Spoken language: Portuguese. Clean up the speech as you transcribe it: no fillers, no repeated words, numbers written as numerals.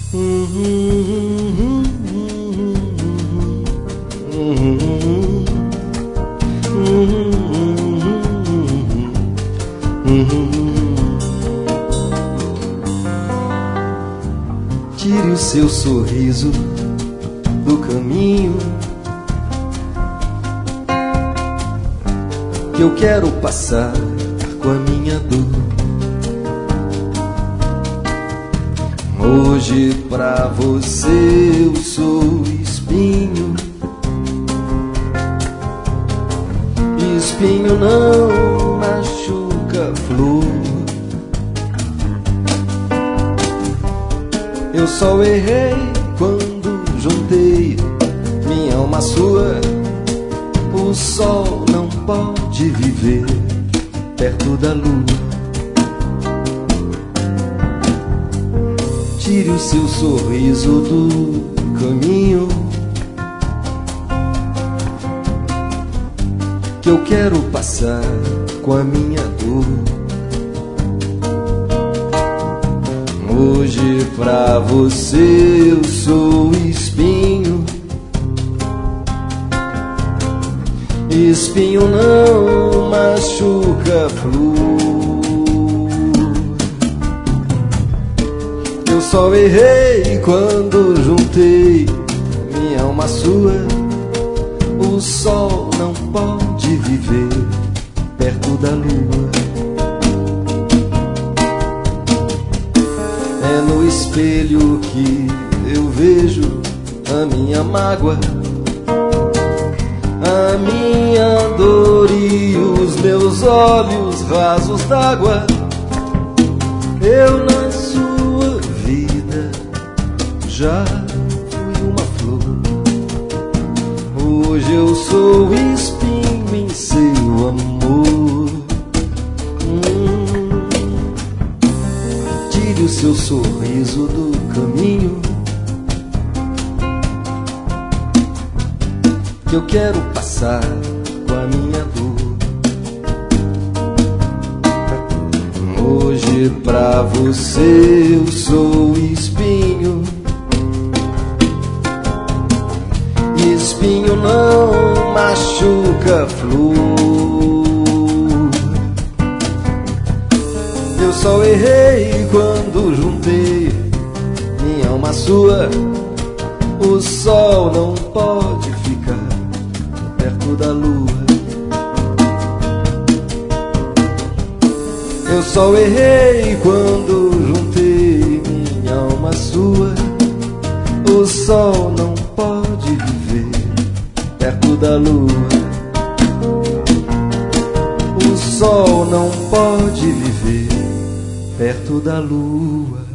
Tire o seu sorriso do caminho, que eu quero passar com a minha dor. Hoje pra você eu sou espinho. Espinho não machuca flor. Eu só errei quando juntei minha alma à sua. O sol não pode viver perto da lua. Tire o seu sorriso do caminho, que eu quero passar com a minha dor. Hoje pra você eu sou espinho. Espinho não machuca flor. Eu só errei quando juntei minha alma à sua. O sol não pode viver perto da lua. É no espelho que eu vejo a minha mágoa, a minha dor e os meus olhos rasos d'água. Eu na sua vida já fui uma flor. Hoje eu sou espinho em seu amor. Tire o seu sorriso do caminho, que eu quero passar com a minha dor. Hoje pra você eu sou espinho. Espinho não machuca flor. Eu só errei quando juntei minha alma à sua. O sol não pode ficar perto da lua. Eu só errei quando juntei minha alma à sua. O sol não pode viver perto da lua. O sol não pode viver perto da lua.